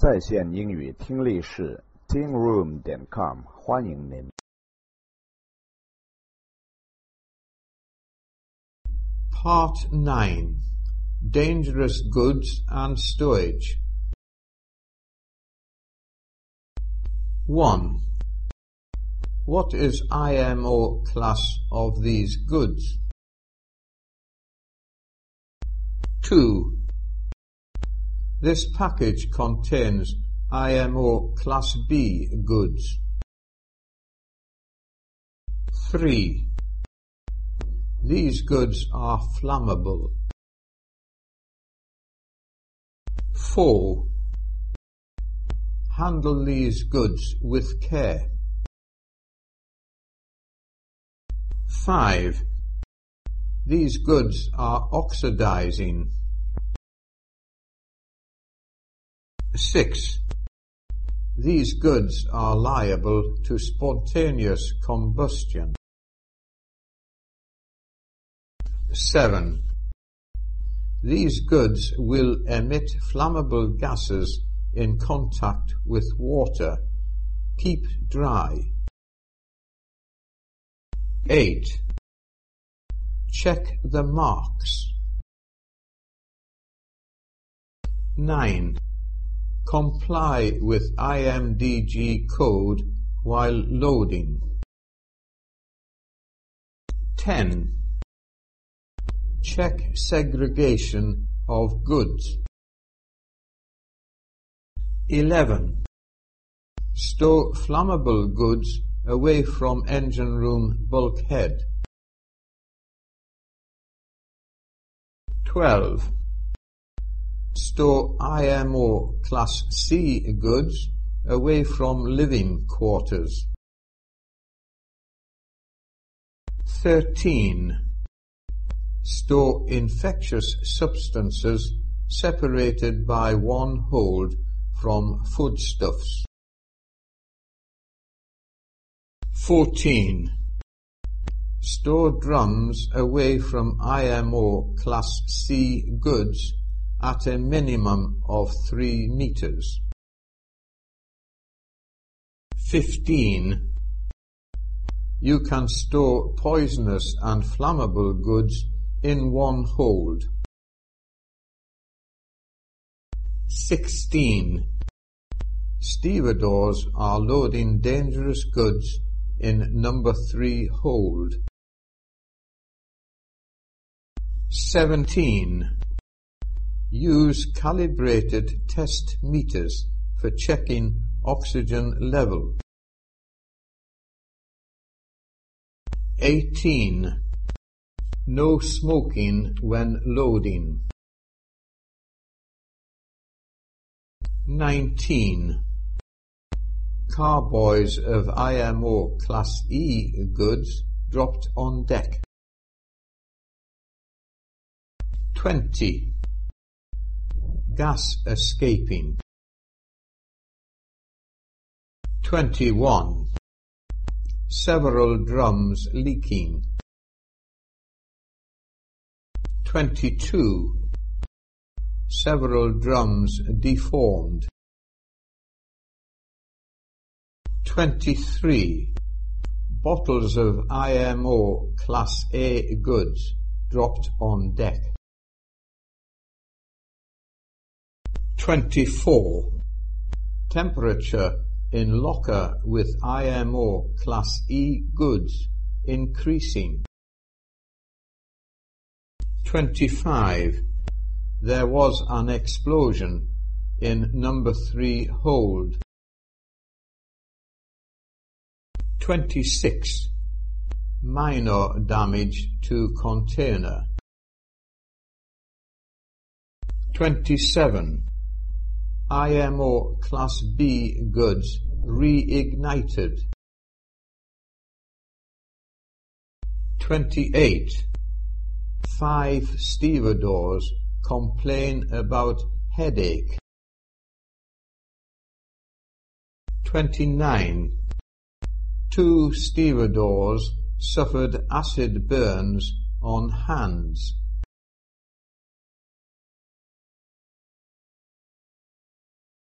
在线英语听力室 tingroom.com 欢迎您。 Part 9. Dangerous Goods and Stowage. 1. What is IMO class of these goods? 2. This package contains IMO Class B goods. 3. These goods are flammable. 4. Handle these goods with care. 5. These goods are oxidizing. 6. These goods are liable to spontaneous combustion. 7. These goods will emit flammable gases in contact with water. Keep dry. 8. Check the marks. 9. Comply with IMDG code while loading. 10. Check segregation of goods. 11. Stow flammable goods away from engine room bulkhead. 12. Stow IMO Class C goods away from living quarters. 13. Stow infectious substances separated by one hold from foodstuffs. 14. Stow drums away from IMO Class C goods at a minimum of 3 meters. 15. You can store poisonous and flammable goods in one hold. 16. Stevedores are loading dangerous goods in number 3 hold. 17. Use calibrated test meters for checking oxygen level. 18. No smoking when loading. 19. Carboys of IMO Class E goods dropped on deck. 20. Gas escaping. 21. Several drums leaking. 22. Several drums deformed. 23. Bottles of IMO Class A goods dropped on deck. 24. Temperature in locker with IMO Class E goods increasing. 25. There was an explosion in number 3 hold. 26. Minor damage to container. 27. IMO Class B goods reignited. 28. 5 stevedores complain about headache. 29. 2 stevedores suffered acid burns on hands.